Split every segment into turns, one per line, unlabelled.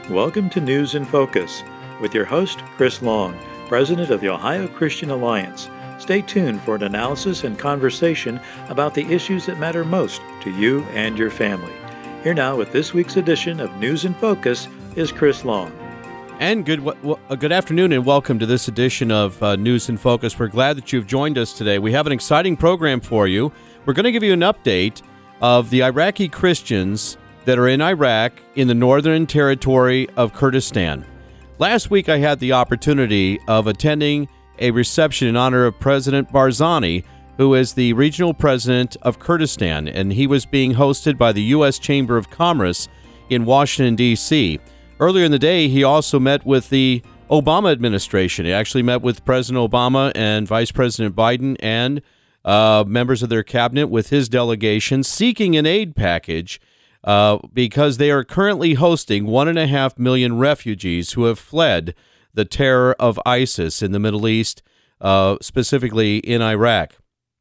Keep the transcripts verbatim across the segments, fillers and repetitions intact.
Welcome to News in Focus with your host, Chris Long, President of the Ohio Christian Alliance. Stay tuned for an analysis and conversation about the issues that matter most to you and your family. Here now with this week's edition of News in Focus is Chris Long.
And good w- good afternoon and welcome to this edition of uh, News in Focus. We're glad that you've joined us today. We have an exciting program for you. We're going to give you an update of the Iraqi Christians that are in Iraq in the Northern Territory of Kurdistan. Last week I had the opportunity of attending a reception in honor of President Barzani, who is the regional president of Kurdistan, and he was being hosted by the U S Chamber of Commerce in Washington, D C Earlier in the day, he also met with the Obama administration. He actually met with President Obama and Vice President Biden and uh, members of their cabinet with his delegation seeking an aid package uh, because they are currently hosting one and a half million refugees who have fled the terror of ISIS in the Middle East, uh, specifically in Iraq.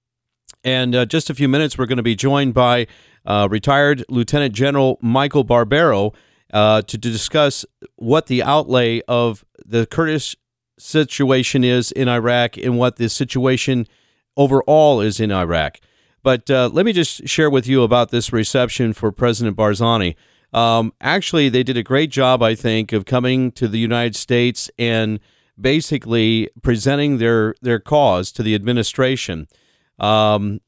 And uh, just a few minutes, we're going to be joined by uh, retired Lieutenant General Michael Barbero uh, to discuss what the outlay of the Kurdish situation is in Iraq and what the situation overall is in Iraq. But uh, let me just share with you about this reception for President Barzani. Um, actually, they did a great job, I think, of coming to the United States and basically presenting their, their cause to the administration. Um,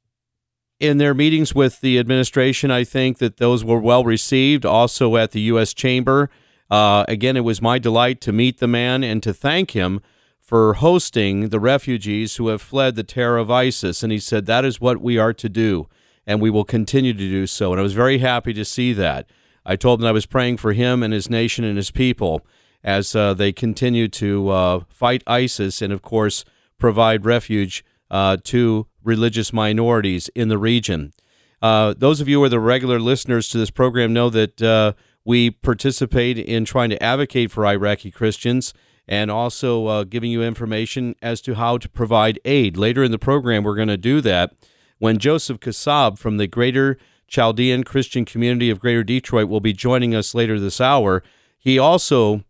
in their meetings with the administration, I think that those were well received. Also at the U S Chamber, uh, again, it was my delight to meet the man and to thank him for hosting the refugees who have fled the terror of ISIS. And he said, that is what we are to do, and we will continue to do so. And I was very happy to see that. I told him I was praying for him and his nation and his people as uh, they continue to uh, fight ISIS and, of course, provide refuge uh, to religious minorities in the region. Uh, those of you who are the regular listeners to this program know that uh, we participate in trying to advocate for Iraqi Christians and also uh, giving you information as to how to provide aid. Later in the program, we're going to do that when Joseph Kassab from the Greater Chaldean Christian Community of Greater Detroit will be joining us later this hour. He also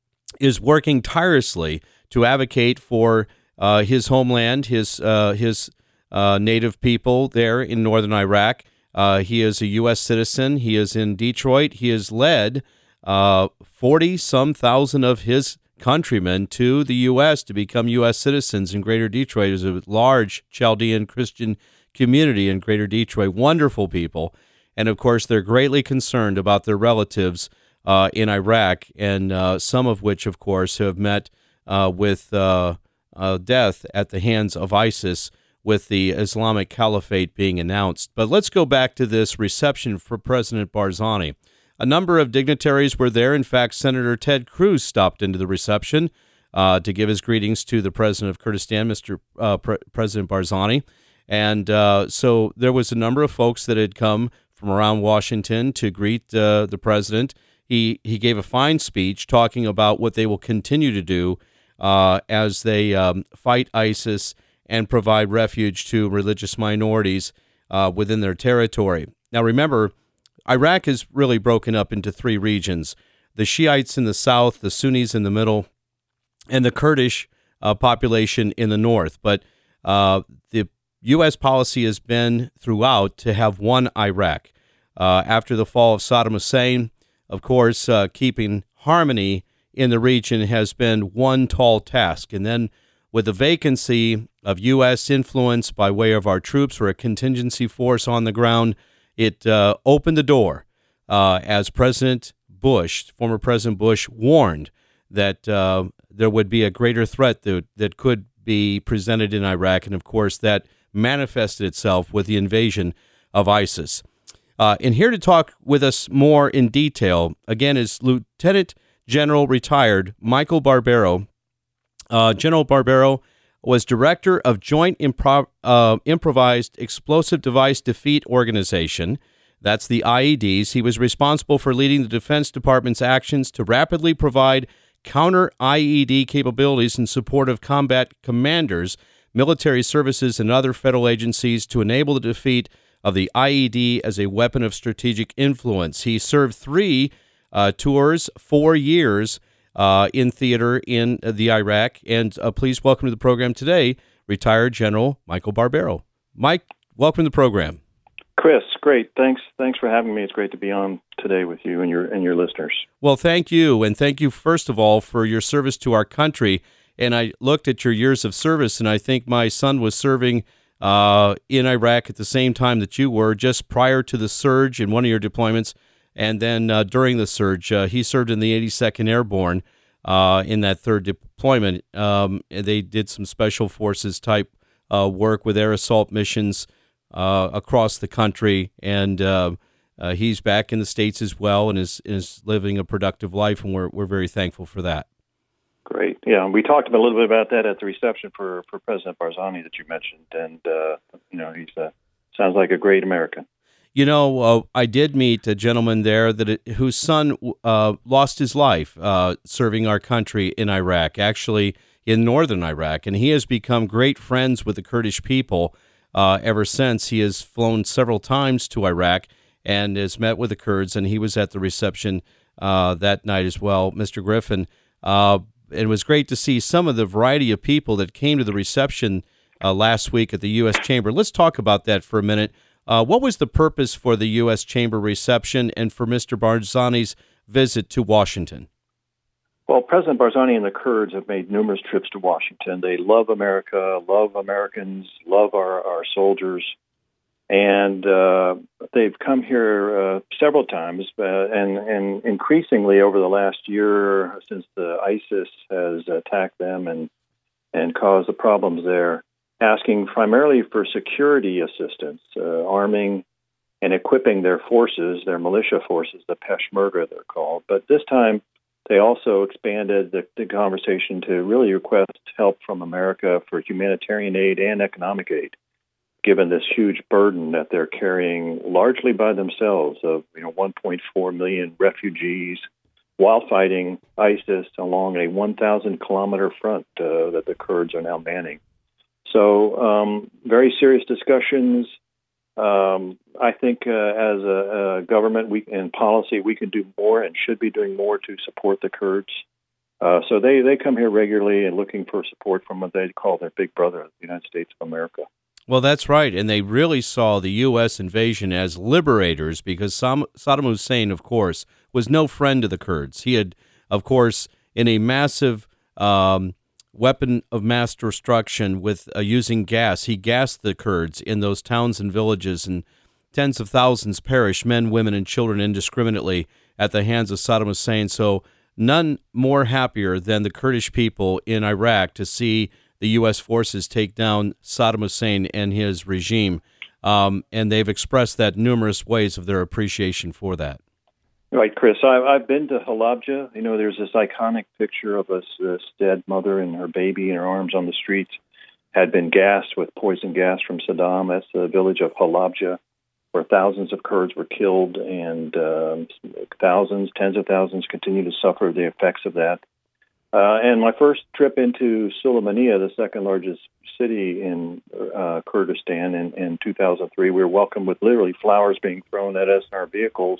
is working tirelessly to advocate for uh, his homeland, his uh, his uh, native people there in northern Iraq. Uh, he is a U S citizen. He is in Detroit. He has led uh, forty-some thousand of his countrymen to the U S to become U S citizens in Greater Detroit. There's a large Chaldean Christian community in Greater Detroit. Wonderful people. And, of course, they're greatly concerned about their relatives uh, in Iraq, and uh, some of which, of course, have met uh, with uh, uh, death at the hands of ISIS, with the Islamic Caliphate being announced. But let's go back to this reception for President Barzani. A number of dignitaries were there. In fact, Senator Ted Cruz stopped into the reception uh, to give his greetings to the president of Kurdistan, Mister Uh, Pre- President Barzani. And uh, so there was a number of folks that had come from around Washington to greet uh, the president. He he gave a fine speech talking about what they will continue to do uh, as they um, fight ISIS and provide refuge to religious minorities uh, within their territory. Now, remember, Iraq is really broken up into three regions: the Shiites in the south, the Sunnis in the middle, and the Kurdish uh, population in the north. But uh, the U S policy has been throughout to have one Iraq. Uh, after the fall of Saddam Hussein, of course, uh, keeping harmony in the region has been one tall task. And then with the vacancy of U S influence by way of our troops or a contingency force on the ground, it uh, opened the door uh, as President Bush, former President Bush, warned that uh, there would be a greater threat that, that could be presented in Iraq. And, of course, that manifested itself with the invasion of ISIS. Uh, and here to talk with us more in detail, again, is Lieutenant General retired Michael Barbero. Uh, General Barbero was director of Joint Improv- uh, Improvised Explosive Device Defeat Organization. That's the I E Ds. He was responsible for leading the Defense Department's actions to rapidly provide counter-I E D capabilities in support of combat commanders, military services, and other federal agencies to enable the defeat of the I E D as a weapon of strategic influence. He served three uh, tours, four years uh, in theater in the Iraq. And uh, please welcome to the program today, retired General Michael Barbero. Mike, welcome to the program.
Chris, great. Thanks. Thanks for having me. It's great to be on today with you and your and your listeners.
Well, thank you, and thank you first of all for your service to our country. And I looked at your years of service, and I think my son was serving uh, in Iraq at the same time that you were, just prior to the surge in one of your deployments, and then uh, during the surge, uh, he served in the eighty-second Airborne uh, in that third deployment. Um, they did some special forces type uh, work with air assault missions Uh, across the country, and uh, uh, he's back in the States as well, and is is living a productive life, and we're we're very thankful for that.
Great, yeah. We talked a little bit about that at the reception for, for President Barzani that you mentioned, and uh, you know he's uh, sounds like a great American.
You know, uh, I did meet a gentleman there that it, whose son uh, lost his life uh, serving our country in Iraq, actually in northern Iraq, and he has become great friends with the Kurdish people. Uh, ever since. He has flown several times to Iraq and has met with the Kurds, and he was at the reception uh, that night as well, Mister Griffin. Uh, it was great to see some of the variety of people that came to the reception uh, last week at the U S Chamber. Let's talk about that for a minute. Uh, what was the purpose for the U S Chamber reception and for Mister Barzani's visit to Washington?
Well, President Barzani and the Kurds have made numerous trips to Washington. They love America, love Americans, love our, our soldiers, and uh, they've come here uh, several times, uh, and, and increasingly over the last year since the ISIS has attacked them and, and caused the problems there, asking primarily for security assistance, uh, arming and equipping their forces, their militia forces, the Peshmerga they're called. But this time, they also expanded the, the conversation to really request help from America for humanitarian aid and economic aid, given this huge burden that they're carrying largely by themselves of you know one point four million refugees while fighting ISIS along a one thousand kilometer front uh, that the Kurds are now manning. So um, very serious discussions. Um, I think uh, as a, a government we, and policy, we can do more and should be doing more to support the Kurds. Uh, so they, they come here regularly and looking for support from what they call their big brother, the United States of America.
Well, that's right, and they really saw the U S invasion as liberators because Sam- Saddam Hussein, of course, was no friend to the Kurds. He had, of course, in a massive um, weapon of mass destruction with uh, using gas. He gassed the Kurds in those towns and villages, and tens of thousands perished, men, women, and children indiscriminately at the hands of Saddam Hussein. So none more happier than the Kurdish people in Iraq to see the U S forces take down Saddam Hussein and his regime. Um, and they've expressed that numerous ways of their appreciation for that.
Right, Chris. I've, I've been to Halabja. You know, there's this iconic picture of a, this dead mother and her baby in her arms on the streets, had been gassed with poison gas from Saddam. That's the village of Halabja, where thousands of Kurds were killed, and um, thousands, tens of thousands continue to suffer the effects of that. Uh, and my first trip into Sulaymaniyah, the second largest city in uh, Kurdistan, in, in two thousand three, we were welcomed with literally flowers being thrown at us in our vehicles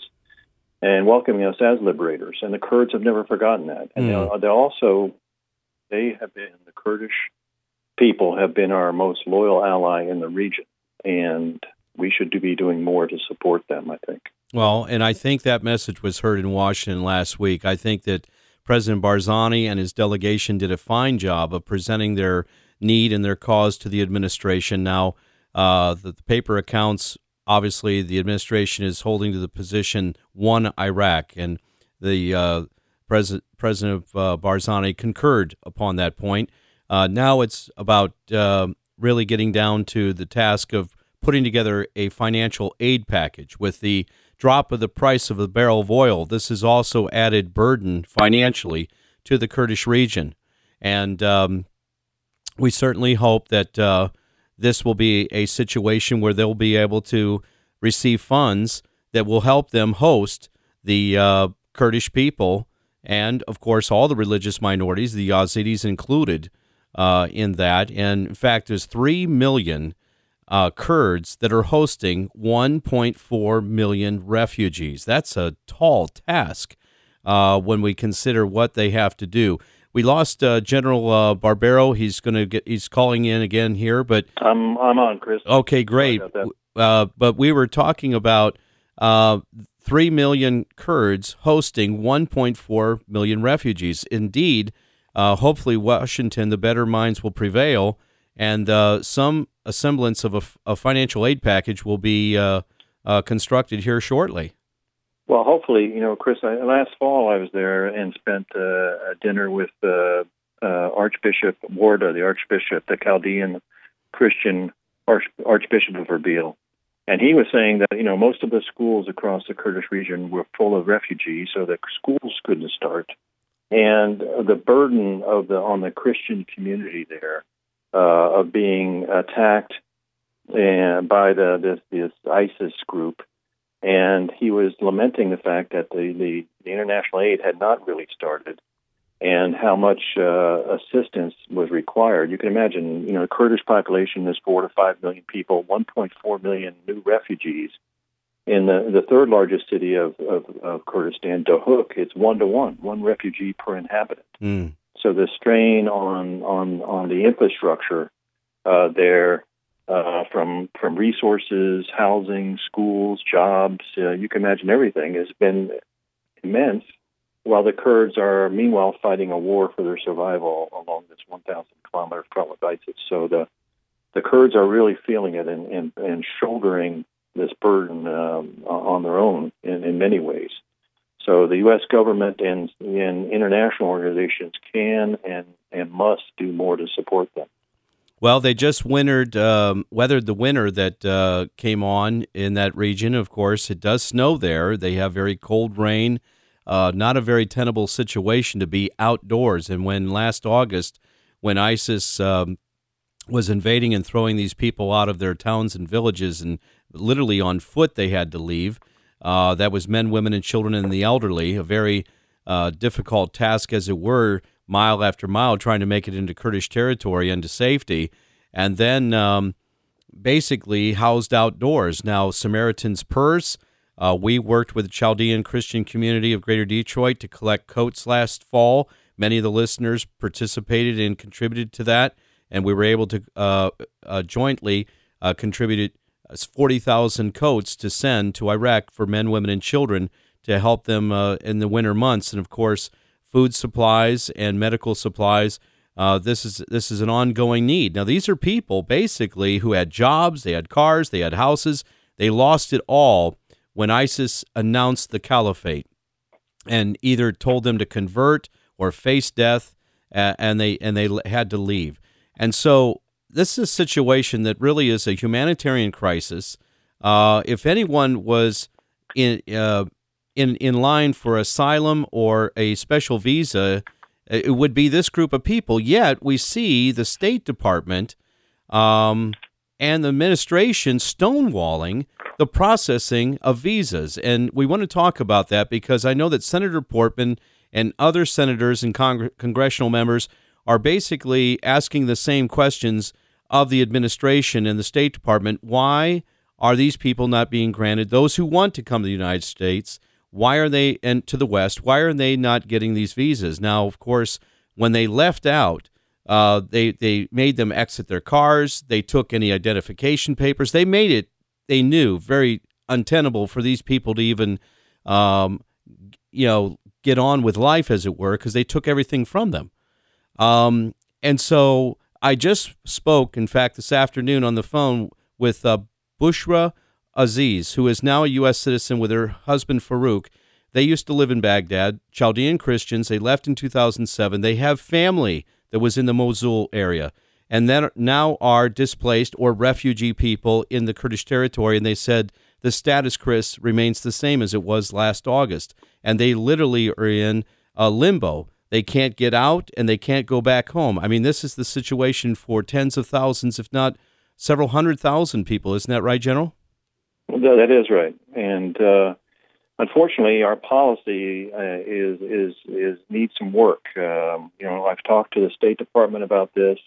and welcoming us as liberators. And the Kurds have never forgotten that. And mm. they, they also, they have been, the Kurdish people have been our most loyal ally in the region. And we should be doing more to support them, I think.
Well, and I think that message was heard in Washington last week. I think that President Barzani and his delegation did a fine job of presenting their need and their cause to the administration. Now, uh, the, the paper accounts, obviously, the administration is holding to the position one Iraq, and the uh, President President uh, Barzani concurred upon that point. Uh, now it's about uh, really getting down to the task of putting together a financial aid package. With the drop of the price of a barrel of oil, this has also added burden financially to the Kurdish region. And um, we certainly hope that uh, this will be a situation where they'll be able to receive funds that will help them host the uh, Kurdish people and, of course, all the religious minorities, the Yazidis included uh, in that. And, in fact, there's three million uh, Kurds that are hosting one point four million refugees. That's a tall task. uh, when we consider what they have to do. We lost uh, General uh, Barbero. He's going to get. He's calling in again here, but
I'm I'm on, Chris.
okay, great. Uh, but we were talking about uh, three million Kurds hosting one point four million refugees. Indeed, uh, hopefully Washington, the better minds will prevail, and uh, some a semblance of a, a financial aid package will be uh, uh, constructed here shortly.
Well, hopefully, you know, Chris, I, last fall I was there and spent uh, a dinner with uh, uh, Archbishop Warda, the Archbishop, the Chaldean Christian Arch- Archbishop of Erbil. And he was saying that, you know, most of the schools across the Kurdish region were full of refugees, so the schools couldn't start. And the burden of the on the Christian community there uh, of being attacked uh, by the this, this ISIS group. And he was lamenting the fact that the, the, the international aid had not really started and how much uh, assistance was required. You can imagine, you know, the Kurdish population is four to five million people, one point four million new refugees. In the, the third largest city of, of, of Kurdistan, Duhok, it's one to one, one refugee per inhabitant.
Mm.
So the strain on, on, on the infrastructure uh, there, Uh, from from resources, housing, schools, jobs, uh, you can imagine everything has been immense, while the Kurds are meanwhile fighting a war for their survival along this one thousand kilometer front with ISIS. So the the Kurds are really feeling it and, and, and shouldering this burden um, on their own in, in many ways. So the U S government and, and international organizations can and, and must do more to support them.
Well, they just wintered, um, weathered the winter that uh, came on in that region. Of course, it does snow there. They have very cold rain, uh, not a very tenable situation to be outdoors. And when last August, when ISIS um, was invading and throwing these people out of their towns and villages, and literally on foot they had to leave, uh, that was men, women, and children and the elderly, a very uh, difficult task, as it were, mile after mile, trying to make it into Kurdish territory and to safety, and then um, basically housed outdoors. Now, Samaritan's Purse, uh, we worked with the Chaldean Christian community of Greater Detroit to collect coats last fall. Many of the listeners participated and contributed to that, and we were able to uh, uh, jointly uh, contribute forty thousand coats to send to Iraq for men, women, and children to help them uh, in the winter months. And, of course, food supplies and medical supplies. Uh, this is this is an ongoing need. Now, these are people basically who had jobs, they had cars, they had houses. They lost it all when ISIS announced the caliphate and either told them to convert or face death, uh, and they and they had to leave. And so this is a situation that really is a humanitarian crisis. Uh, if anyone was in uh, in in line for asylum or a special visa, it would be this group of people. Yet we see the State Department um, and the administration stonewalling the processing of visas. And we want to talk about that because I know that Senator Portman and other senators and Cong- congressional members are basically asking the same questions of the administration and the State Department. Why are these people not being granted, those who want to come to the United States, why are they, and to the West, why are they not getting these visas? Now, of course, when they left out, uh, they, they made them exit their cars. They took any identification papers. They made it, they knew, very untenable for these people to even, um, you know, get on with life, as it were, because they took everything from them. Um, and so I just spoke, in fact, this afternoon on the phone with uh, Bushra Aziz, who is now a U S citizen with her husband, Farouk. They used to live in Baghdad, Chaldean Christians. They left in two thousand seven. They have family that was in the Mosul area, and then now are displaced or refugee people in the Kurdish territory. And they said the status, Chris, remains the same as it was last August. And they literally are in a limbo. They can't get out and they can't go back home. I mean, this is the situation for tens of thousands, if not several hundred thousand people. Isn't that right, General?
No, that is right. And uh, unfortunately, our policy uh, is is is needs some work. Um, you know, I've talked to the State Department about this,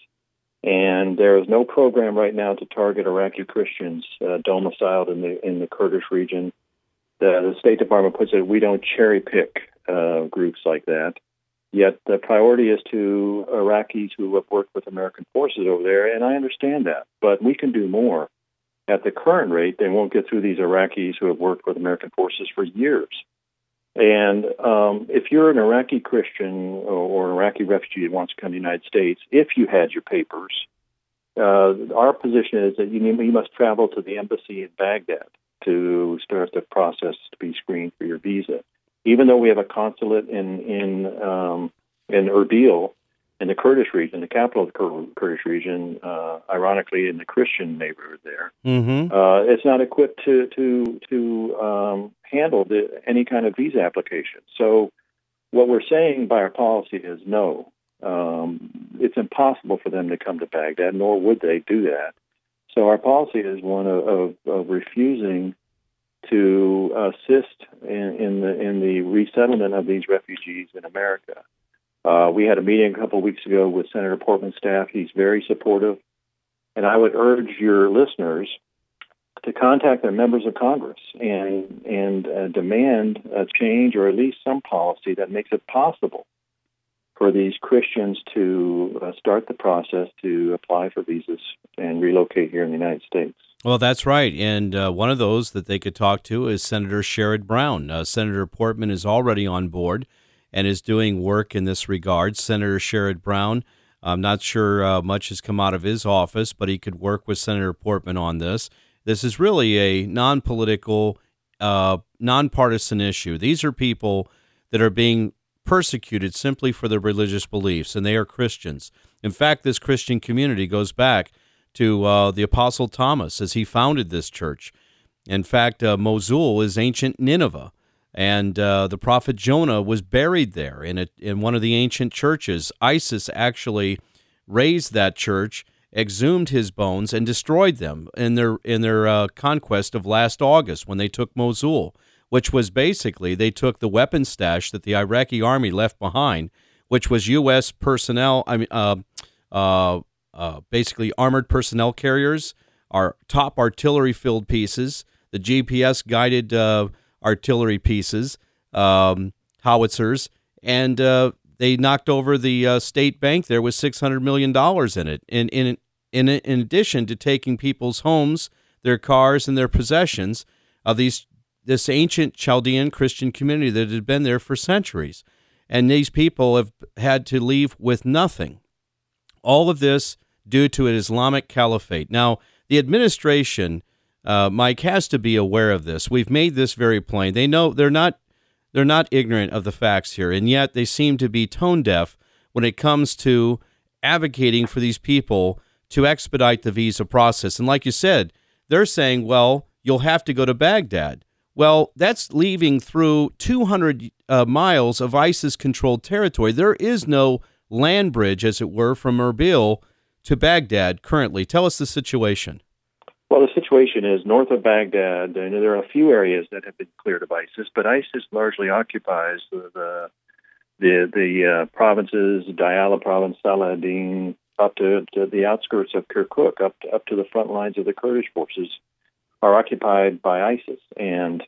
and there is no program right now to target Iraqi Christians uh, domiciled in the in the Kurdish region. The, the State Department puts it, we don't cherry pick uh, groups like that. Yet the priority is to Iraqis who have worked with American forces over there, and I understand that. But we can do more. At the current rate, they won't get through these Iraqis who have worked with American forces for years. And um, if you're an Iraqi Christian or an Iraqi refugee that wants to come to the United States, if you had your papers, uh, our position is that you, need, you must travel to the embassy in Baghdad to start the process to be screened for your visa. Even though we have a consulate in in um, in Erbil, in the Kurdish region, the capital of the Kur- Kurdish region, uh, ironically in the Christian neighborhood there,
mm-hmm.
uh, it's not equipped to to to um, handle the, any kind of visa application. So, what we're saying by our policy is no. Um, it's impossible for them to come to Baghdad, nor would they do that. So, our policy is one of, of, of refusing to assist in, in the in the resettlement of these refugees in America. Uh, we had a meeting a couple of weeks ago with Senator Portman's staff. He's very supportive, and I would urge your listeners to contact their members of Congress and and uh, demand a change or at least some policy that makes it possible for these Christians to uh, start the process to apply for visas and relocate here in the United States.
Well, that's right. And uh, one of those that they could talk to is Senator Sherrod Brown. Uh, Senator Portman is already on board and is doing work in this regard. Senator Sherrod Brown, I'm not sure uh, much has come out of his office, but he could work with Senator Portman on this. This is really a non-political, uh, nonpartisan issue. These are people that are being persecuted simply for their religious beliefs, and they are Christians. In fact, this Christian community goes back to uh, the Apostle Thomas as he founded this church. In fact, uh, Mosul is ancient Nineveh, and uh, the prophet Jonah was buried there in a, in one of the ancient churches. ISIS actually razed that church, exhumed his bones, and destroyed them in their in their uh, conquest of last August when they took Mosul, which was basically they took the weapon stash that the Iraqi army left behind, which was U S personnel. I mean, uh, uh, uh, basically armored personnel carriers, our top artillery filled pieces, the G P S guided uh, artillery pieces, um, howitzers, and uh, they knocked over the uh, state bank there with six hundred million dollars in it. In, in, in, in addition to taking people's homes, their cars, and their possessions of these this ancient Chaldean Christian community that had been there for centuries. And these people have had to leave with nothing. All of this due to an Islamic caliphate. Now, the administration, uh, Mike, has to be aware of this. We've made this very plain. They know they're not they're not ignorant of the facts here, and yet they seem to be tone deaf when it comes to advocating for these people to expedite the visa process. And like you said, they're saying, well, you'll have to go to Baghdad. Well, that's leaving through two hundred uh, miles of ISIS-controlled territory. There is no land bridge, as it were, from Erbil to Baghdad currently. Tell us the situation.
Well, the situation is north of Baghdad, and there are a few areas that have been cleared of ISIS, but ISIS largely occupies the the the, the uh, provinces, Diyala province, Saladin, up to, to the outskirts of Kirkuk, up to, up to the front lines of the Kurdish forces, are occupied by ISIS, and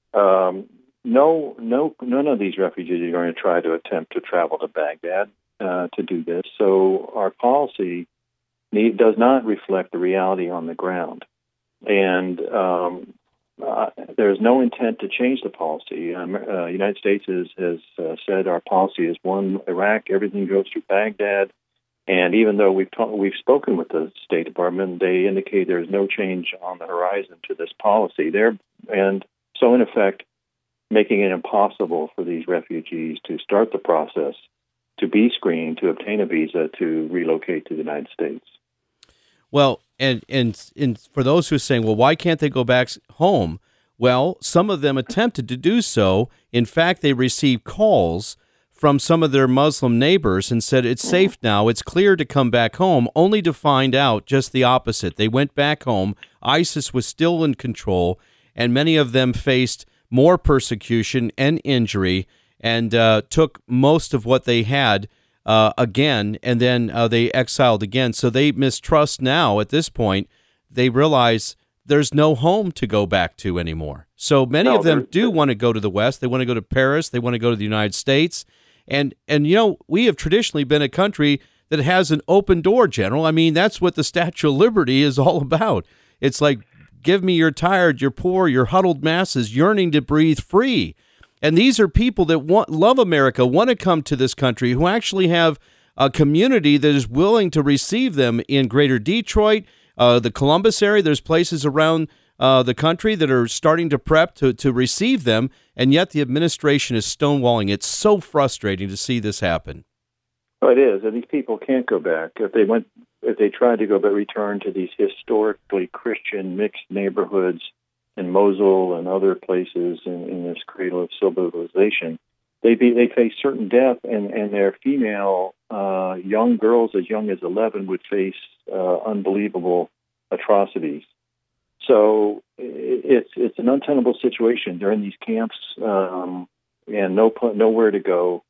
um, no, no, none of these refugees are going to try to attempt to travel to Baghdad uh, to do this. So our policy need, does not reflect the reality on the ground, and um, uh, there's no intent to change the policy. Um, uh, United States has, has uh, said our policy is one Iraq, everything goes through Baghdad. And even though we've ta- we've spoken with the State Department, they indicate there's no change on the horizon to this policy. There, and so in effect, making it impossible for these refugees to start the process, to be screened, to obtain a visa, to relocate to the United States.
Well, and and and for those who are saying, well, why can't they go back home? Well, some of them attempted to do so. In fact, they received calls from some of their Muslim neighbors and said, it's safe now, it's clear to come back home, only to find out just the opposite. They went back home, ISIS was still in control, and many of them faced more persecution and injury and uh, took most of what they had uh, again, and then uh, they exiled again. So they mistrust now at this point. They realize there's no home to go back to anymore. So many
no,
of them do want to go to the West. They want to go to Paris. They want to go to the United States. And, and you know, we have traditionally been a country that has an open door, General. I mean, that's what the Statue of Liberty is all about. It's like, give me your tired, your poor, your huddled masses yearning to breathe free. And these are people that want, love America, want to come to this country, who actually have a community that is willing to receive them in Greater Detroit, uh, the Columbus area. There's places around uh, the country that are starting to prep to, to receive them, and yet the administration is stonewalling. It's so frustrating to see this happen.
Well, it is, and these people can't go back. If they went, if they tried to go back, return to these historically Christian mixed neighborhoods in Mosul and other places in, in this cradle of civilization, they'd be they face certain death, and and their female uh, young girls as young as eleven would face uh, unbelievable atrocities. So it, it's it's an untenable situation. They're in these camps um, and no nowhere to go.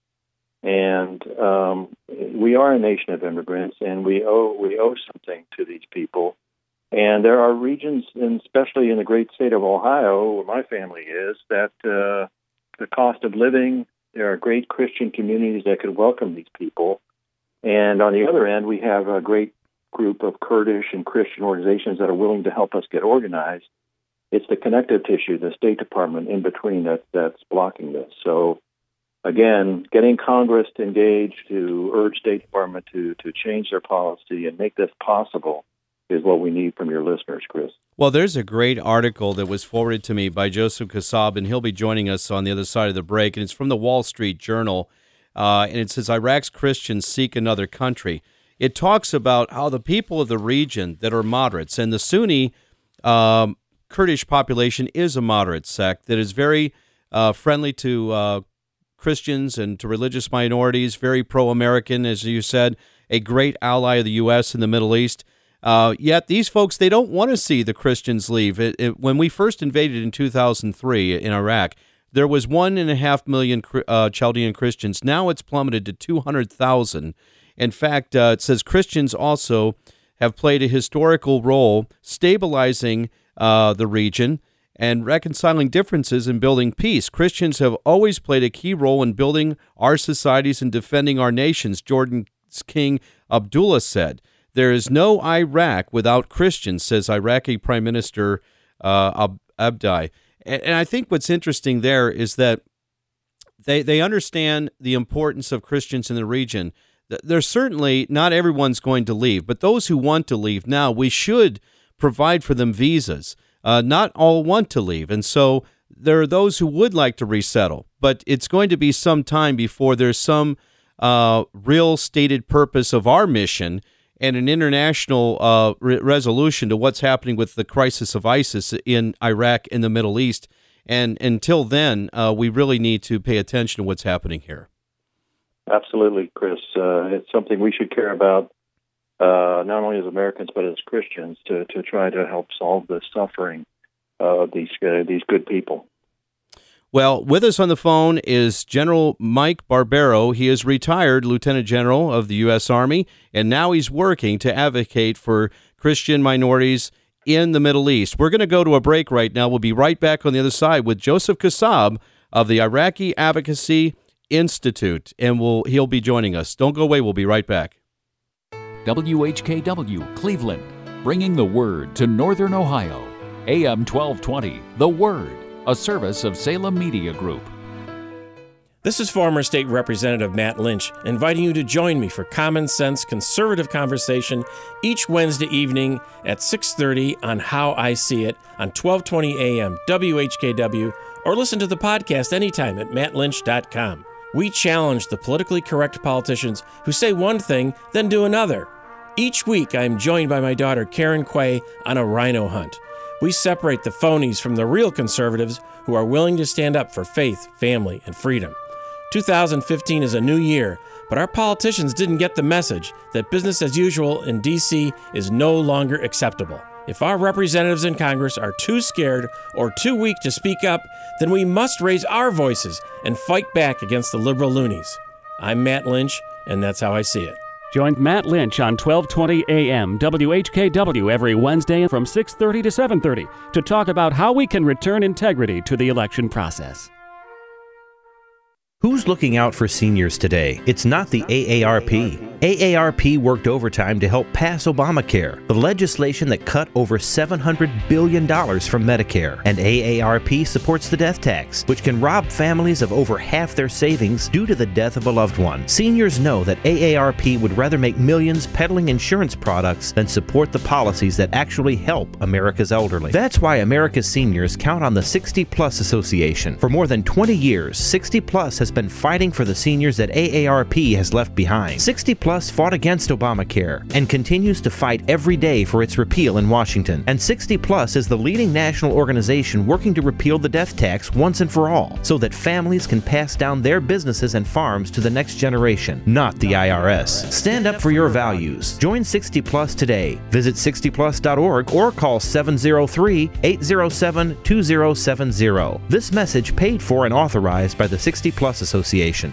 And um, we are a nation of immigrants, and we owe we owe something to these people. And there are regions, and especially in the great state of Ohio, where my family is, that uh, the cost of living, there are great Christian communities that could welcome these people. And on the other end, we have a great group of Kurdish and Christian organizations that are willing to help us get organized. It's the connective tissue, the State Department in between, that that's blocking this. So, again, getting Congress to engage, to urge State Department to, to change their policy and make this possible is what we need from your listeners, Chris.
Well, there's a great article that was forwarded to me by Joseph Kassab, and he'll be joining us on the other side of the break, and it's from the Wall Street Journal, uh, and it says, Iraq's Christians seek another country. It talks about how the people of the region that are moderates, and the Sunni um, Kurdish population is a moderate sect that is very uh, friendly to uh, Christians and to religious minorities, very pro-American, as you said, a great ally of the U S in the Middle East. Uh, yet these folks, they don't want to see the Christians leave. It, it, when we first invaded in two thousand three in Iraq, there was one and a half million uh, Chaldean Christians. Now it's plummeted to two hundred thousand. In fact, uh, it says Christians also have played a historical role stabilizing uh, the region and reconciling differences and building peace. Christians have always played a key role in building our societies and defending our nations, Jordan's King Abdullah said. There is no Iraq without Christians, says Iraqi Prime Minister uh, Ab- Abdi. And, and I think what's interesting there is that they they understand the importance of Christians in the region. There's certainly not everyone's going to leave, but those who want to leave now, we should provide for them visas. Uh, not all want to leave, and so there are those who would like to resettle, but it's going to be some time before there's some uh, real stated purpose of our mission and an international uh, re- resolution to what's happening with the crisis of ISIS in Iraq and the Middle East. And until then, uh, we really need to pay attention to what's happening here.
Absolutely, Chris. Uh, it's something we should care about, uh, not only as Americans, but as Christians, to, to try to help solve the suffering of these, uh, these good people.
Well, with us on the phone is General Mike Barbero. He is retired Lieutenant General of the U S Army, and now he's working to advocate for Christian minorities in the Middle East. We're going to go to a break right now. We'll be right back on the other side with Joseph Kassab of the Iraqi Advocacy Institute, and we'll, he'll be joining us. Don't go away. We'll be right back.
W H K W, Cleveland, bringing the Word to Northern Ohio. A M twelve twenty, The Word, a service of Salem Media Group.
This is former State Representative Matt Lynch, inviting you to join me for common sense conservative conversation each Wednesday evening at six thirty on How I See It on twelve twenty A M W H K W, or listen to the podcast anytime at matt lynch dot com. We challenge the politically correct politicians who say one thing, then do another. Each week, I am joined by my daughter, Karen Quay, on a rhino hunt. We separate the phonies from the real conservatives who are willing to stand up for faith, family, and freedom. two thousand fifteen is a new year, but our politicians didn't get the message that business as usual in D C is no longer acceptable. If our representatives in Congress are too scared or too weak to speak up, then we must raise our voices and fight back against the liberal loonies. I'm Matt Lynch, and that's how I see it.
Join Matt Lynch on twelve twenty A M W H K W every Wednesday from six thirty to seven thirty to talk about how we can return integrity to the election process.
Who's looking out for seniors today? It's not the A A R P. A A R P worked overtime to help pass Obamacare, the legislation that cut over seven hundred billion dollars from Medicare. And A A R P supports the death tax, which can rob families of over half their savings due to the death of a loved one. Seniors know that A A R P would rather make millions peddling insurance products than support the policies that actually help America's elderly. That's why America's seniors count on the sixty plus Association. For more than twenty years, sixty plus has been fighting for the seniors that A A R P has left behind. sixty plus fought against Obamacare and continues to fight every day for its repeal in Washington. And sixty plus is the leading national organization working to repeal the death tax once and for all, so that families can pass down their businesses and farms to the next generation, not the I R S. Stand up for your values. Join sixty plus today. Visit sixty plus dot org or call seven oh three, eight oh seven, two oh seven oh. This message paid for and authorized by the sixty plus Association.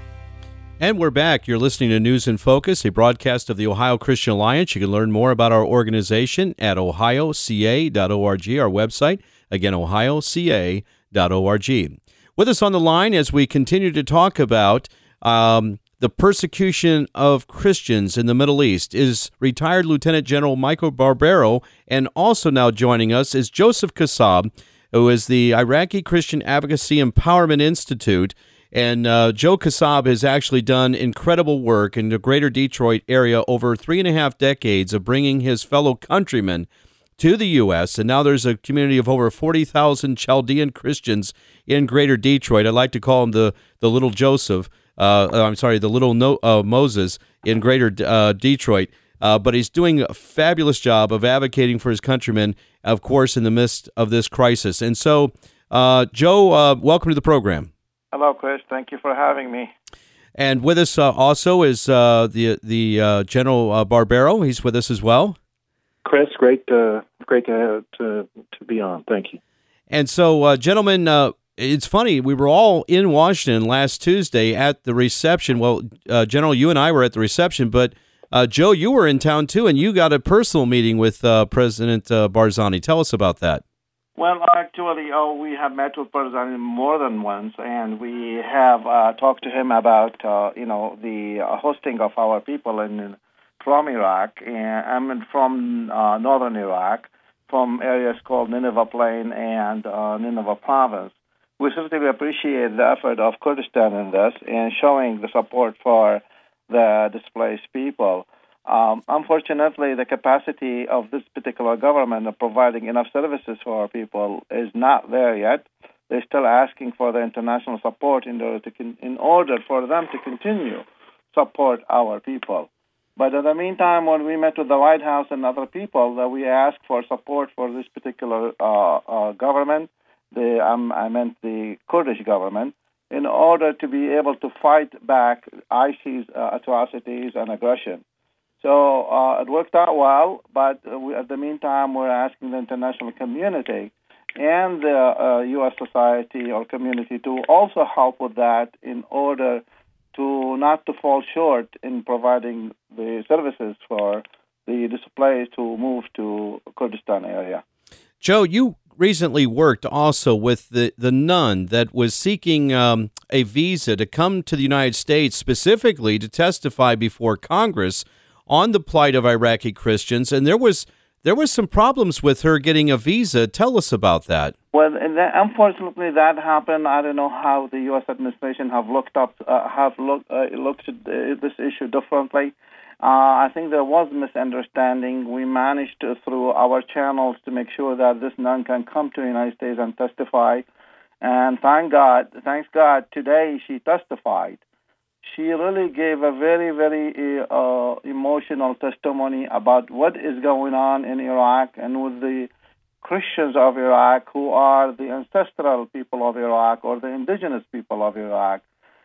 And we're back. You're listening to News in Focus, a broadcast of the Ohio Christian Alliance. You can learn more about our organization at ohio c a dot org, our website. Again, ohio c a dot org. With us on the line as we continue to talk about um, the persecution of Christians in the Middle East is retired Lieutenant General Michael Barbero, and also now joining us is Joseph Kassab, who is the Iraqi Christian Advocacy Empowerment Institute. And uh, Joe Kassab has actually done incredible work in the greater Detroit area over three and a half decades of bringing his fellow countrymen to the U S And now there's a community of over forty thousand Chaldean Christians in greater Detroit. I like to call him the, the little Joseph, uh, I'm sorry, the little no, uh, Moses in greater uh, Detroit. Uh, but he's doing a fabulous job of advocating for his countrymen, of course, in the midst of this crisis. And so, uh, Joe, uh, welcome to the program.
Hello, Chris. Thank you for having me.
And with us uh, also is uh, the the uh, General uh, Barbero. He's with us as well.
Chris, great, uh, great to, to to be on. Thank you.
And so, uh, gentlemen, uh, it's funny. We were all in Washington last Tuesday at the reception. Well, uh, General, you and I were at the reception, but uh, Joe, you were in town too, and you got a personal meeting with uh, President uh, Barzani. Tell us about that.
Well, actually, oh, we have met with Barzani more than once, and we have uh, talked to him about, uh, you know, the uh, hosting of our people in from Iraq, and I'm from uh, northern Iraq, from areas called Nineveh Plain and uh, Nineveh Province. We certainly appreciate the effort of Kurdistan in this and showing the support for the displaced people. Um, unfortunately, the capacity of this particular government of providing enough services for our people is not there yet. They're still asking for the international support in order to con- in order for them to continue support our people. But in the meantime, when we met with the White House and other people, that we asked for support for this particular uh, uh, government. The um, I meant the Kurdish government, in order to be able to fight back ISIS uh, atrocities and aggression. So uh, it worked out well, but we, at the meantime, we're asking the international community and the uh, U S society or community to also help with that in order to not to fall short in providing the services for the displaced who moved to Kurdistan area.
Joe, you recently worked also with the, the nun that was seeking um, a visa to come to the United States specifically to testify before Congress on the plight of Iraqi Christians, and there was there was some problems with her getting a visa. Tell us about that.
Well, and that, unfortunately, that happened. I don't know how the U S administration have looked up uh, have looked uh, looked at uh, this issue differently. Uh, I think there was misunderstanding. We managed to, through our channels to make sure that this nun can come to the United States and testify. And thank God, thanks God, today she testified. She really gave a very, very uh, emotional testimony about what is going on in Iraq and with the Christians of Iraq, who are the ancestral people of Iraq or the indigenous people of Iraq.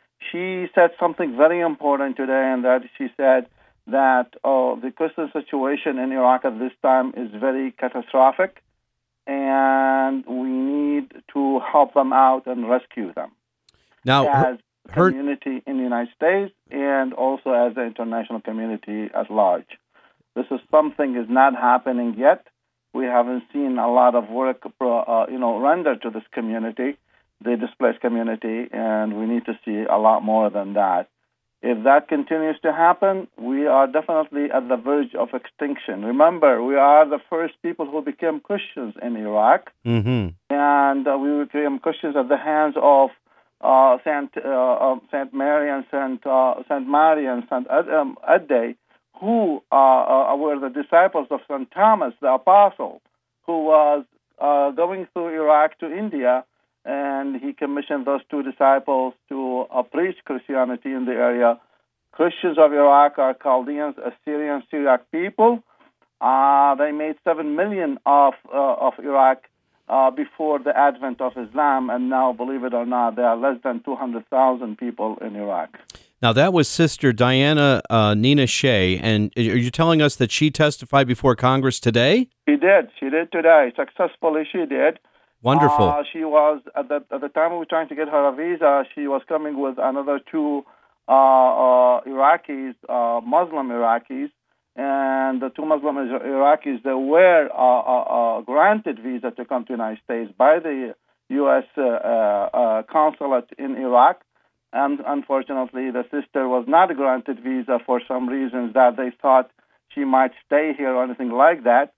She said something very important today, and that she said that uh, the Christian situation in Iraq at this time is very catastrophic, and we need to help them out and rescue them.
Now,
As,
heard
community in the United States and also as the international community at large. This is something is not happening yet. We haven't seen a lot of work, uh, you know, rendered to this community, the displaced community, and we need to see a lot more than that. If that continues to happen, we are definitely at the verge of extinction. Remember, we are the first people who became Christians in Iraq,
mm-hmm.
and uh, we became Christians at the hands of uh, Saint uh, Saint Mary and Saint uh, Saint Mary and Saint Ed- um, Edday, who uh, uh, were the disciples of Saint Thomas, the apostle, who was uh, going through Iraq to India, and he commissioned those two disciples to uh, preach Christianity in the area. Christians of Iraq are Chaldeans, Assyrian, Syriac people. Uh, they made seven million of uh, of Iraq uh, before the advent of Islam, and now, believe it or not, there are less than two hundred thousand people in Iraq.
Now, that was Sister Diana uh, Nina Shea, and are you telling us that she testified before Congress today?
She did. She did today. Successfully, she did.
Wonderful.
Uh, she was, at the, at the time we were trying to get her a visa, she was coming with another two uh, uh, Iraqis, uh, Muslim Iraqis, and the two Muslim Iraqis, they were uh, uh, uh, granted visa to come to the United States by the U S uh, uh, consulate in Iraq. And unfortunately, the sister was not granted visa for some reasons that they thought she might stay here or anything like that.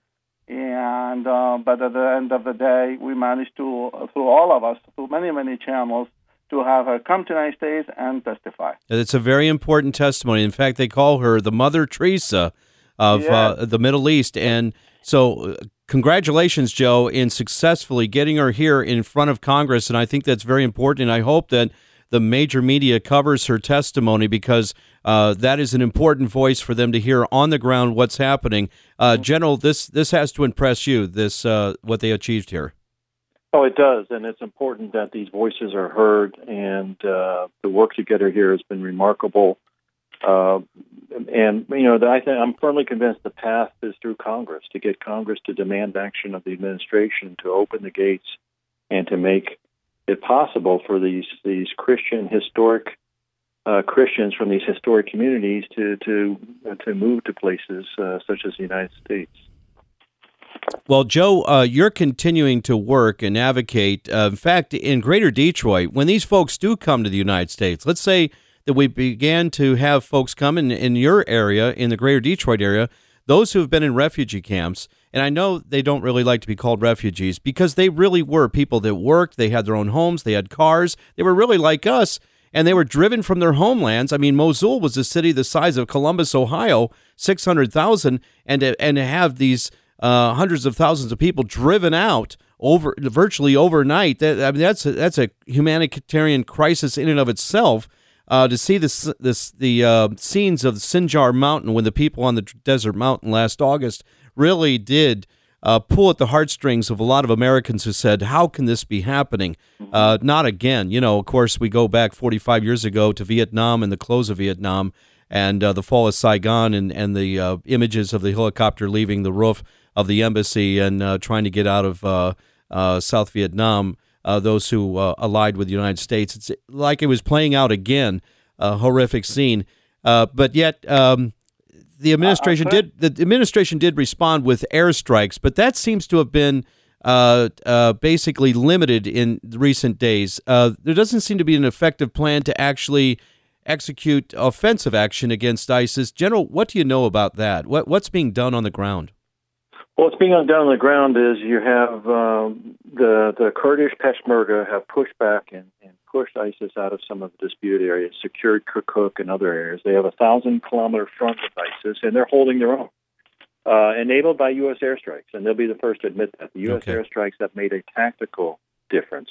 And uh, but at the end of the day, we managed to, through all of us, through many, many channels, to have her come to the United States and testify.
It's a very important testimony. In fact, they call her the Mother Teresa of
yes.
uh, the Middle East. And so uh, congratulations, Joe, in successfully getting her here in front of Congress. And I think that's very important. And I hope that the major media covers her testimony because uh, that is an important voice for them to hear on the ground what's happening. Uh, General, this this has to impress you, this uh, what they achieved here.
Oh, it does, and it's important that these voices are heard, and uh, the work to get her here has been remarkable. Uh, and, you know, I think I'm firmly convinced the path is through Congress, to get Congress to demand action of the administration to open the gates and to make it possible for these these Christian historic uh, Christians from these historic communities to to uh, to move to places uh, such as the United States.
Well, Joe, uh, you're continuing to work and advocate. Uh, in fact, in Greater Detroit, when these folks do come to the United States, let's say that we began to have folks come in in your area, in the Greater Detroit area, those who have been in refugee camps. And I know they don't really like to be called refugees because they really were people that worked, they had their own homes, they had cars, they were really like us, and they were driven from their homelands. I mean, Mosul was a city the size of Columbus, Ohio, six hundred thousand, and to, and to have these uh, hundreds of thousands of people driven out over virtually overnight, that, I mean, that's a, that's a humanitarian crisis in and of itself. Uh, to see this, this the uh, scenes of Sinjar Mountain when the people on the desert mountain last August really did uh, pull at the heartstrings of a lot of Americans who said, how can this be happening? Uh, not again. You know, of course, we go back forty-five years ago to Vietnam and the close of Vietnam and uh, the fall of Saigon and, and the uh, images of the helicopter leaving the roof of the embassy and uh, trying to get out of uh, uh, South Vietnam. Uh, those who uh, allied with the United States. It's like it was playing out again, a horrific scene. Uh, but yet, um, the administration uh, did the administration did respond with airstrikes, but that seems to have been uh, uh, basically limited in recent days. Uh, there doesn't seem to be an effective plan to actually execute offensive action against ISIS. General, what do you know about that? What what's being done on the ground?
Well, what's being done on the ground is you have um, the the Kurdish Peshmerga have pushed back and, and pushed ISIS out of some of the disputed areas, secured Kirkuk and other areas. They have a thousand kilometer front with ISIS, and they're holding their own, uh, enabled by U S airstrikes. And they'll be the first to admit that the U S okay. airstrikes have made a tactical difference.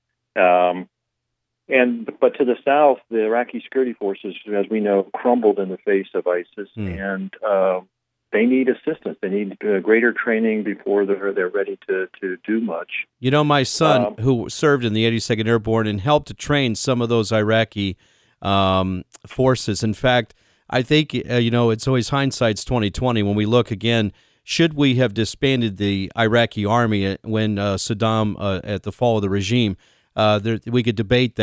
Um, and but to the south, the Iraqi security forces, as we know, crumbled in the face of ISIS, mm. and uh, they need assistance. They need uh, greater training before they're they're ready to, to do much.
You know, my son,
um,
who served in the eighty-second Airborne and helped to train some of those Iraqi um, forces. In fact, I think uh, you know it's always hindsight's twenty twenty when we look again. Should we have disbanded the Iraqi army when uh, Saddam uh, at the fall of the regime? Uh, there, we could debate that.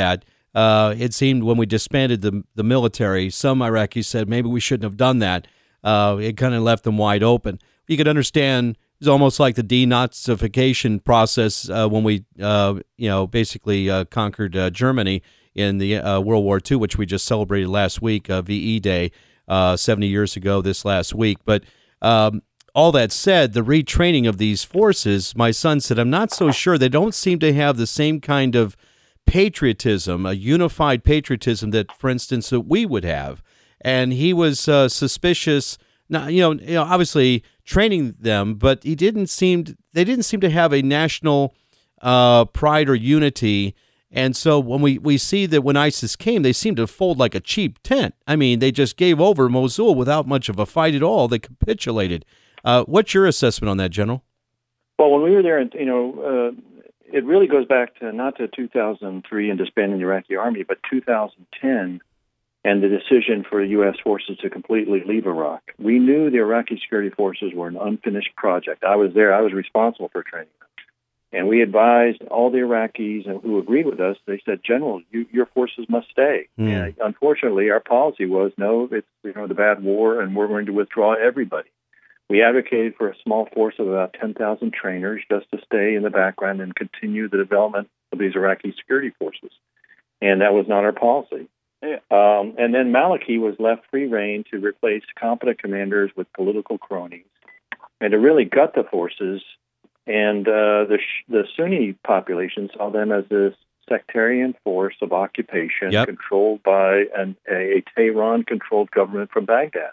uh, it seemed when we disbanded the the military, some Iraqis said maybe we shouldn't have done that. Uh, it kind of left them wide open. You could understand it's almost like the denazification process uh, when we, uh, you know, basically uh, conquered uh, Germany in the uh, World War Two, which we just celebrated last week, uh, V E Day, uh, seventy years ago this last week. But um, all that said, the retraining of these forces, my son said, I'm not so sure. They don't seem to have the same kind of patriotism, a unified patriotism that, for instance, that we would have. And he was uh, suspicious, not, you know, you know, obviously training them, but he didn't seem, they didn't seem to have a national uh, pride or unity. And so when we, we see that when ISIS came, they seemed to fold like a cheap tent. I mean, they just gave over Mosul without much of a fight at all. They capitulated. Uh, what's your assessment on that, General?
Well, when we were there, you know, uh, it really goes back to not to two thousand three and disbanding the Iraqi army, but two thousand ten and the decision for U S forces to completely leave Iraq. We knew the Iraqi security forces were an unfinished project. I was there. I was responsible for training them. And we advised all the Iraqis who agreed with us. They said, General, you, your forces must stay. Mm. And unfortunately, our policy was, no, it's you know the bad war, and we're going to withdraw everybody. We advocated for a small force of about ten thousand trainers just to stay in the background and continue the development of these Iraqi security forces. And that was not our policy. Yeah. Um, and then Maliki was left free rein to replace competent commanders with political cronies and to really gut the forces. And uh, the the Sunni population saw them as this sectarian force of occupation yep. controlled by an, a, a Tehran-controlled government from Baghdad.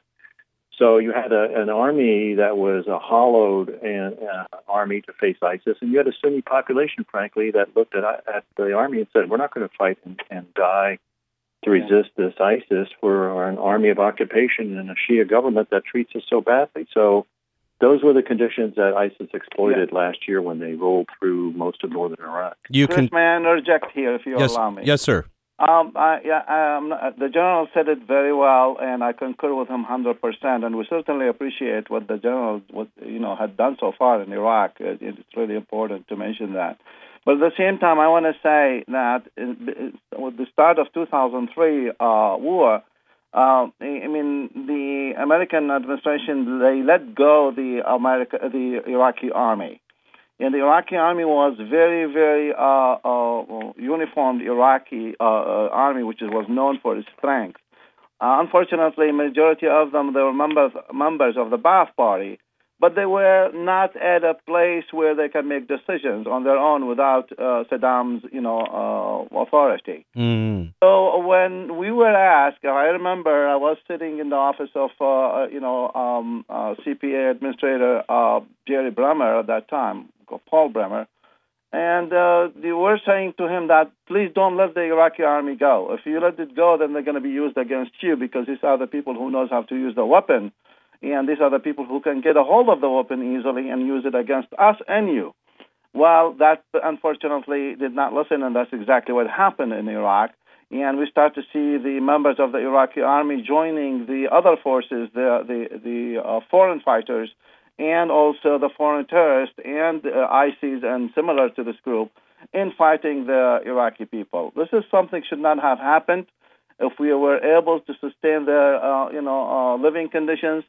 So you had a, an army that was a hollowed an, uh, army to face ISIS, and you had a Sunni population, frankly, that looked at, at the army and said, we're not going to fight and, and die to resist this ISIS. We're an army of occupation and a Shia government that treats us so badly. So those were the conditions that ISIS exploited yeah. last year when they rolled through most of northern Iraq.
You Chris, can... may I interject here, if you
yes.
allow me?
Yes, sir.
Um, I, yeah, um, the general said it very well, and I concur with him one hundred percent. And we certainly appreciate what the general, what, you know, had done so far in Iraq. It, it's really important to mention that. But at the same time, I want to say that with the start of two thousand three uh, war, uh, I mean, the American administration, they let go the America, the Iraqi army. And the Iraqi army was very, very uh, uh, uniformed Iraqi uh, uh, army, which was known for its strength. Uh, unfortunately, majority of them, they were members members of the Ba'ath Party, but they were not at a place where they can make decisions on their own without uh, Saddam's, you know, uh, authority. Mm. So when we were asked, I remember I was sitting in the office of, uh, you know, um, uh, C P A Administrator uh, Jerry Bremer at that time, Paul Bremer, and uh, they were saying to him that please don't let the Iraqi army go. If you let it go, then they're going to be used against you because these are the people who knows how to use the weapon. And these are the people who can get a hold of the weapon easily and use it against us and you. Well, that unfortunately did not listen, and that's exactly what happened in Iraq. And we start to see the members of the Iraqi army joining the other forces, the the, the uh, foreign fighters, and also the foreign terrorists and uh, ISIS and similar to this group in fighting the Iraqi people. This is something should not have happened if we were able to sustain their uh, you know uh, living conditions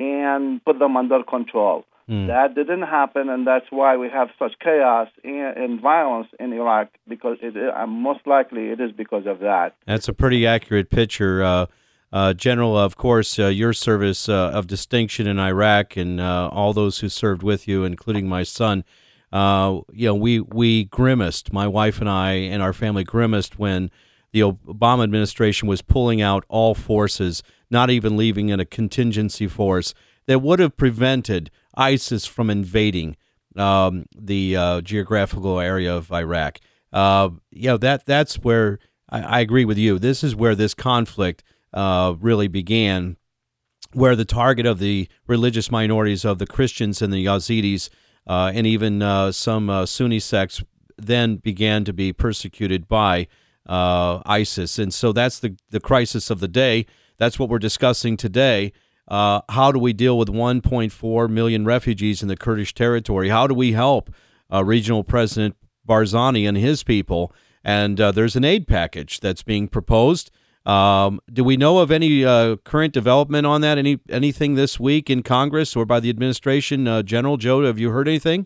and put them under control. Mm. That didn't happen, and that's why we have such chaos and, and violence in Iraq, because it, uh, most likely it is because of that.
That's a pretty accurate picture. Uh, uh, General, of course, uh, your service uh, of distinction in Iraq and uh, all those who served with you, including my son, uh, you know, we, we grimaced, my wife and I and our family grimaced when the Obama administration was pulling out all forces, not even leaving in a contingency force that would have prevented ISIS from invading um, the uh, geographical area of Iraq. Uh, you know, that that's where I, I agree with you. This is where this conflict uh, really began, where the target of the religious minorities of the Christians and the Yazidis uh, and even uh, some uh, Sunni sects then began to be persecuted by uh, ISIS. And so that's the, the crisis of the day. That's what we're discussing today. Uh, how do we deal with one point four million refugees in the Kurdish territory? How do we help uh, Regional President Barzani and his people and uh, there's an aid package that's being proposed. Um, do we know of any uh, current development on that? Any anything this week in Congress or by the administration? Uh, General Joe, have you heard anything?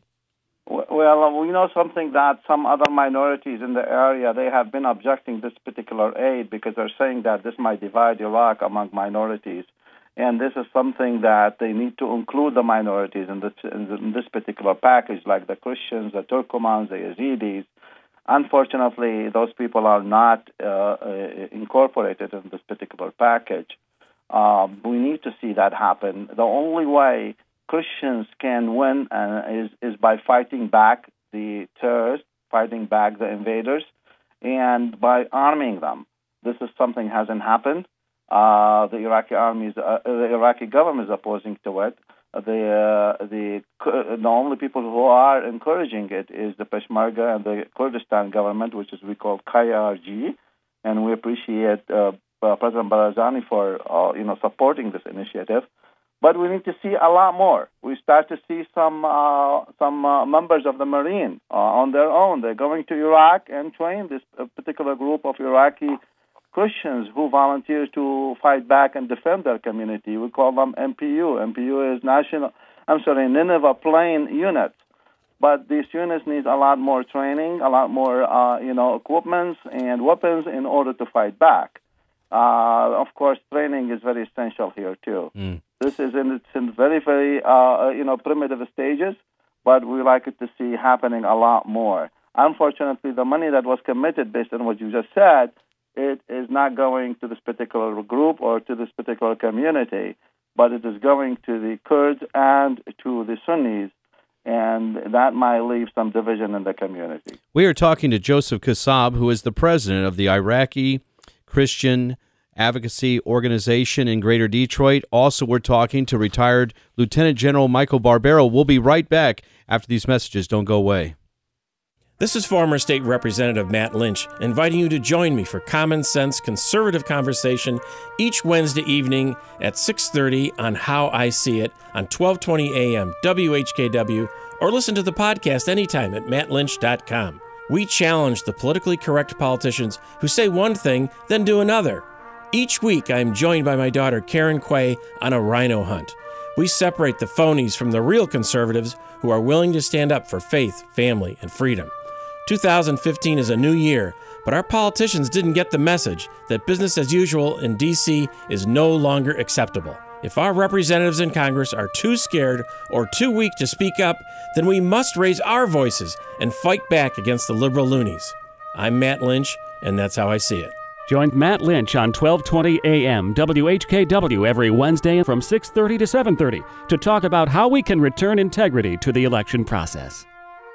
Well, we know something that some other minorities in the area, they have been objecting this particular aid because they're saying that this might divide Iraq among minorities. And this is something that they need to include the minorities in this, in this particular package, like the Christians, the Turkomans, the Yazidis. Unfortunately, those people are not uh, uh, incorporated in this particular package. Um, we need to see that happen. The only way Christians can win uh, is, is by fighting back the terrorists, fighting back the invaders, and by arming them. This is something hasn't happened. Uh, the Iraqi army, is, uh, the Iraqi government is opposing to it. The uh, the the only people who are encouraging it is the Peshmerga and the Kurdistan government, which is we call K R G, and we appreciate uh, uh, President Barzani for uh, you know supporting this initiative. But we need to see a lot more. We start to see some uh, some uh, members of the Marine uh, on their own. They're going to Iraq and train this uh, particular group of Iraqi Christians who volunteer to fight back and defend their community. We call them M P U. M P U is National, I'm sorry, Nineveh Plain Units. But these units need a lot more training, a lot more, uh, you know, equipment and weapons in order to fight back. Uh, of course, training is very essential here too. Mm. This is in it's in very, very, uh, you know, primitive stages, but we like it to see happening a lot more. Unfortunately, the money that was committed, based on what you just said, it is not going to this particular group or to this particular community, but it is going to the Kurds and to the Sunnis, and that might leave some division in the community.
We are talking to Joseph Kassab, who is the president of the Iraqi Christian Advocacy Organization in Greater Detroit. Also, we're talking to retired Lieutenant General Michael Barbero. We'll be right back after these messages. Don't go away.
This is former State Representative Matt Lynch, inviting you to join me for common sense conservative conversation each Wednesday evening at six thirty on How I See It on twelve twenty A M W H K W, or listen to the podcast anytime at matt lynch dot com. We challenge the politically correct politicians who say one thing, then do another. Each week, I am joined by my daughter, Karen Quay, on a rhino hunt. We separate the phonies from the real conservatives who are willing to stand up for faith, family, and freedom. two thousand fifteen is a new year, but our politicians didn't get the message that business as usual in D C is no longer acceptable. If our representatives in Congress are too scared or too weak to speak up, then we must raise our voices and fight back against the liberal loonies. I'm Matt Lynch, and that's how I see it.
Join Matt Lynch on twelve twenty A M W H K W every Wednesday from six thirty to seven thirty to talk about how we can return integrity to the election process.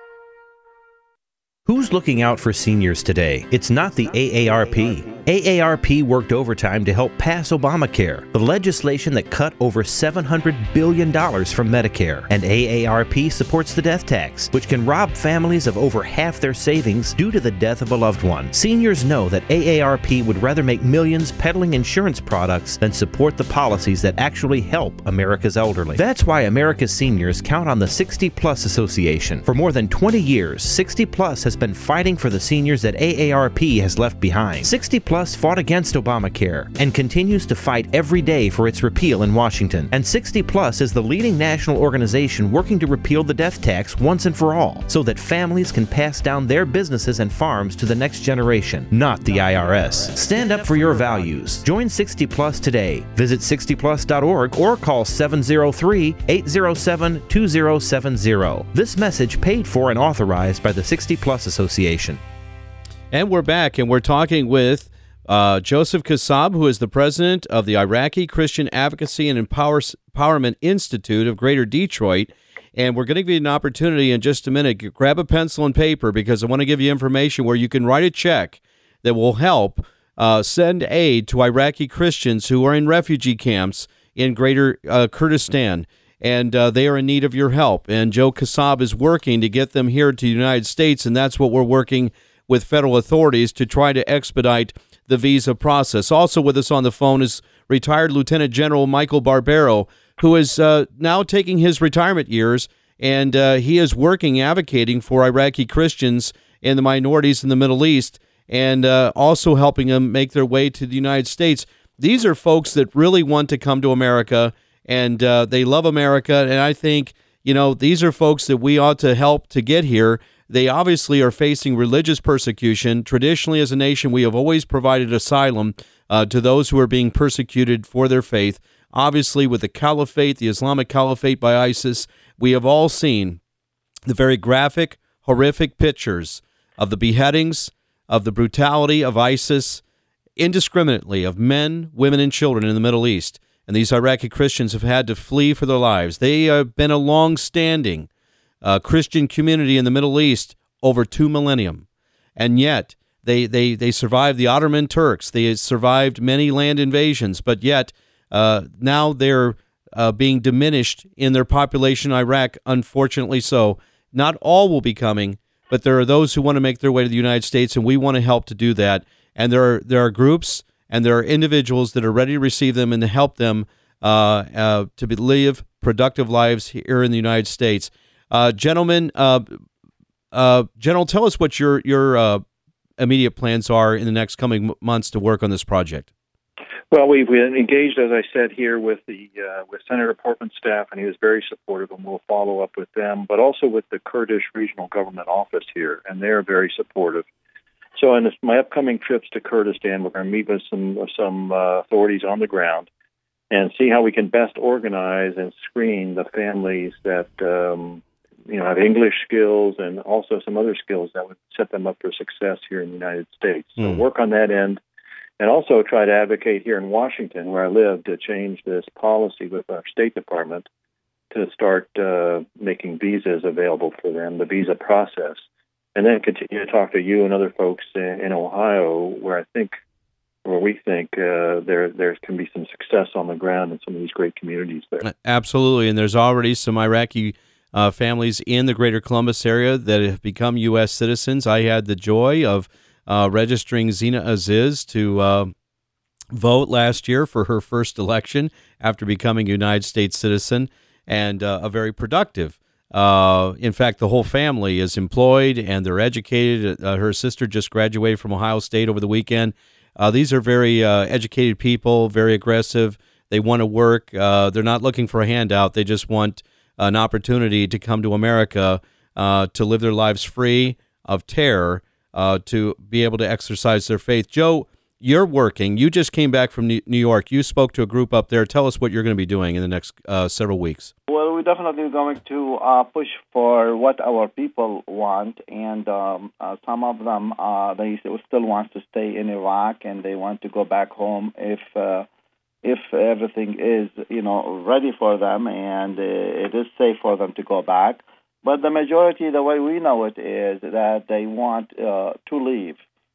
Who's looking out for seniors today? It's not the A A R P. A A R P worked overtime to help pass Obamacare, the legislation that cut over seven hundred billion dollars from Medicare. And A A R P supports the death tax, which can rob families of over half their savings due to the death of a loved one. Seniors know that A A R P would rather make millions peddling insurance products than support the policies that actually help America's elderly. That's why America's seniors count on the sixty plus Association. For more than twenty years, sixty plus has been fighting for the seniors that A A R P has left behind. sixty plus fought against Obamacare and continues to fight every day for its repeal in Washington. And sixty plus is the leading national organization working to repeal the death tax once and for all, so that families can pass down their businesses and farms to the next generation, not the I R S. Stand up for your values. Join sixty plus today. Visit sixty plus dot org or call seven oh three, eight oh seven, two oh seven oh. This message paid for and authorized by the sixty plus Association.
And we're back, and we're talking with uh, Joseph Kassab, who is the president of the Iraqi Christian Advocacy and Empower- Empowerment Institute of Greater Detroit. And we're going to give you an opportunity in just a minute. Grab a pencil and paper, because I want to give you information where you can write a check that will help uh, send aid to Iraqi Christians who are in refugee camps in Greater uh, Kurdistan. And uh, they are in need of your help. And Joe Kassab is working to get them here to the United States, and that's what we're working with federal authorities to try to expedite the visa process. Also with us on the phone is retired Lieutenant General Michael Barbero, who is uh, now taking his retirement years, and uh, he is working, advocating for Iraqi Christians and the minorities in the Middle East. and uh, also helping them make their way to the United States. These are folks that really want to come to America, and uh, they love America, and I think, you know, these are folks that we ought to help to get here. They obviously are facing religious persecution. Traditionally, as a nation, we have always provided asylum uh, to those who are being persecuted for their faith. Obviously, with the caliphate, the Islamic caliphate by ISIS, we have all seen the very graphic, horrific pictures of the beheadings, of the brutality of ISIS, indiscriminately, of men, women, and children in the Middle East. And these Iraqi Christians have had to flee for their lives. They have been a long-standing uh, Christian community in the Middle East over two millennium. And yet, they, they, they survived the Ottoman Turks. They survived many land invasions, but yet uh, now they're uh, being diminished in their population in Iraq, unfortunately so. Not all will be coming, but there are those who want to make their way to the United States, and we want to help to do that. And there are, there are groups and there are individuals that are ready to receive them and to help them uh, uh, to be, live productive lives here in the United States. Uh, gentlemen, uh, uh, General, tell us what your your uh, immediate plans are in the next coming months to work on this project.
Well, we've engaged, as I said, here with the uh, with Senator Portman's staff, and he was very supportive, and we'll follow up with them, but also with the Kurdish Regional Government Office here, and they're very supportive. So in this, my upcoming trips to Kurdistan, we're going to meet with some some uh, authorities on the ground and see how we can best organize and screen the families that um, you know have English skills and also some other skills that would set them up for success here in the United States. So mm. work on that end, and also try to advocate here in Washington, where I live, to change this policy with our State Department to start uh, making visas available for them, the visa process. And then continue to talk to you and other folks in, in Ohio, where I think, where we think uh, there there can be some success on the ground in some of these great communities there. Absolutely,
and there's already some Iraqi uh, families in the greater Columbus area that have become U S citizens. I had the joy of uh, registering Zina Aziz to uh, vote last year for her first election after becoming a United States citizen, and uh, a very productive. Uh, in fact, the whole family is employed and they're educated. Uh, her sister just graduated from Ohio State over the weekend. Uh, these are very uh, educated people, very aggressive. They want to work. Uh, they're not looking for a handout. They just want an opportunity to come to America uh, to live their lives free of terror, uh, to be able to exercise their faith. Joe, you're working. You just came back from New York. You spoke to a group up there. Tell us what you're going to be doing in the next uh, several weeks.
Well, we're definitely going to uh, push for what our people want, and um, uh, some of them, uh, they still want to stay in Iraq, and they want to go back home if uh, if everything is, you know, ready for them, and uh, it is safe for them to go back. But the majority, the way we know it, is that they want uh, to leave.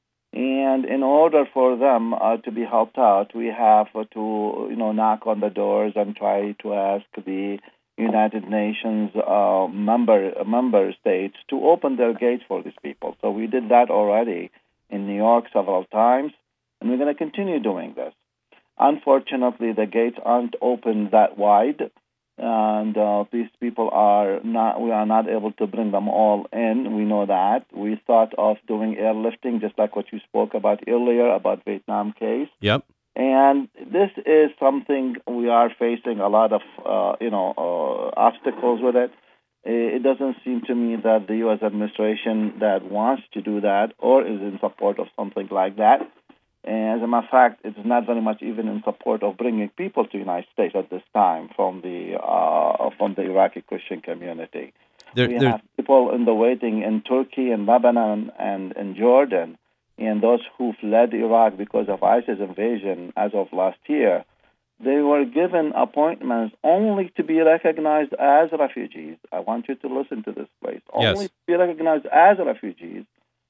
And in order for them uh, to be helped out, we have to, you know, knock on the doors and try to ask the United Nations uh, member member states to open their gates for these people. So we did that already in New York several times, and we're going to continue doing this. Unfortunately, the gates aren't open that wide, and uh, these people are not. We are not able to bring them all in. We know that. We thought of doing airlifting, just like what you spoke about earlier about Vietnam case.
Yep.
And this is something we are facing a lot of, uh, you know, uh, obstacles with it. It doesn't seem to me that the U S administration that wants to do that or is in support of something like that. And as a matter of fact, it's not very much even in support of bringing people to the United States at this time from the uh, from the Iraqi Christian community. There, we there... have people in the waiting in Turkey and Lebanon and in Jordan. And those who fled Iraq because of ISIS invasion as of last year, they were given appointments only to be recognized as refugees. I want you to listen to this, please. Only
yes.
to be recognized as refugees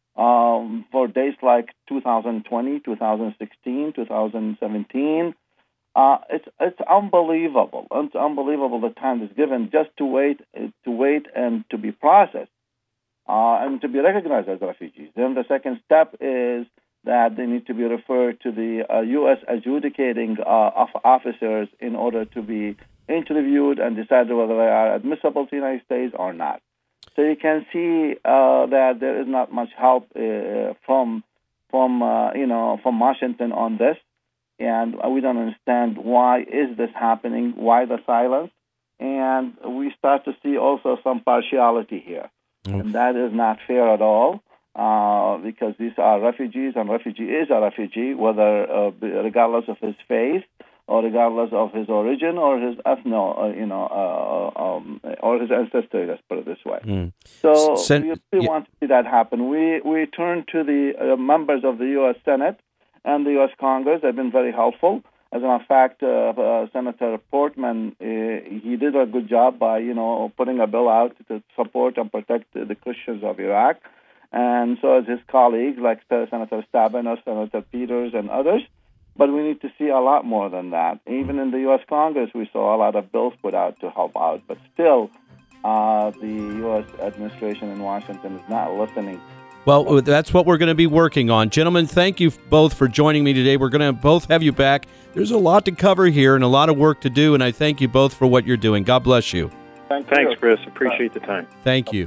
um, for dates like two thousand twenty, two thousand sixteen, two thousand seventeen. Uh, it's it's unbelievable. It's unbelievable the time is given just to wait, to wait and to be processed. Uh, and to be recognized as refugees. Then the second step is that they need to be referred to the uh, U S adjudicating uh, officers in order to be interviewed and decide whether they are admissible to the United States or not. So you can see uh, that there is not much help uh, from from uh, you know from Washington on this, and we don't understand why is this happening, why the silence, and we start to see also some partiality here, mm. and that is not fair at all. Uh, because these are refugees, and refugee is a refugee, whether uh, regardless of his faith, or regardless of his origin, or his ethno, uh, you know, uh, um, or his ancestry. Let's put it this way. Mm. So Sen- we really yeah. want to see that happen. We we turn to the uh, members of the U S Senate and the U S Congress. They've been very helpful. As a matter of fact, uh, uh, Senator Portman, uh, he did a good job by you know putting a bill out to support and protect the, the Christians of Iraq. And so as his colleagues, like Senator Stabenow, Senator Peters, and others. But we need to see a lot more than that. Even in the U S Congress, we saw a lot of bills put out to help out. But still, uh, the U S administration in Washington is not listening.
Well, that's what we're going to be working on. Gentlemen, thank you both for joining me today. We're going to both have you back. There's a lot to cover here and a lot of work to do, and I thank you both for what you're doing. God bless you.
Thank you. Thanks, Chris. Appreciate the time.
Thank you.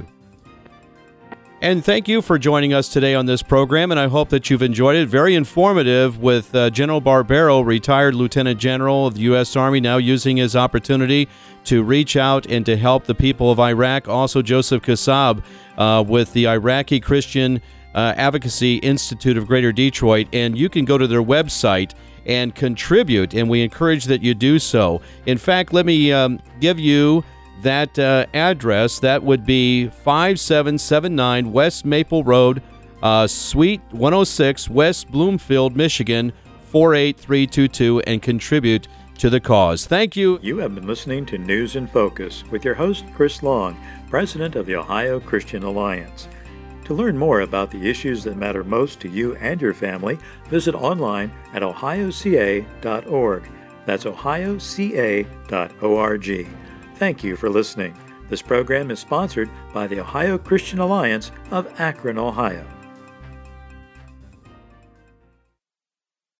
And thank you for joining us today on this program, and I hope that you've enjoyed it. Very informative with uh, General Barbero, retired Lieutenant General of the U S Army, now using his opportunity to reach out and to help the people of Iraq. Also, Joseph Kassab uh, with the Iraqi Christian uh, Advocacy Institute of Greater Detroit, and you can go to their website and contribute, and we encourage that you do so. In fact, let me um, give you that uh, address. That would be five seven seven nine West Maple Road, uh, Suite one oh six, West Bloomfield, Michigan, four eight three two two, and contribute to the cause. Thank you.
You have been listening to News in Focus with your host, Chris Long, President of the Ohio Christian Alliance. To learn more about the issues that matter most to you and your family, visit online at ohio c a dot org. That's ohio c a dot org. Thank you for listening. This program is sponsored by the Ohio Christian Alliance of Akron, Ohio.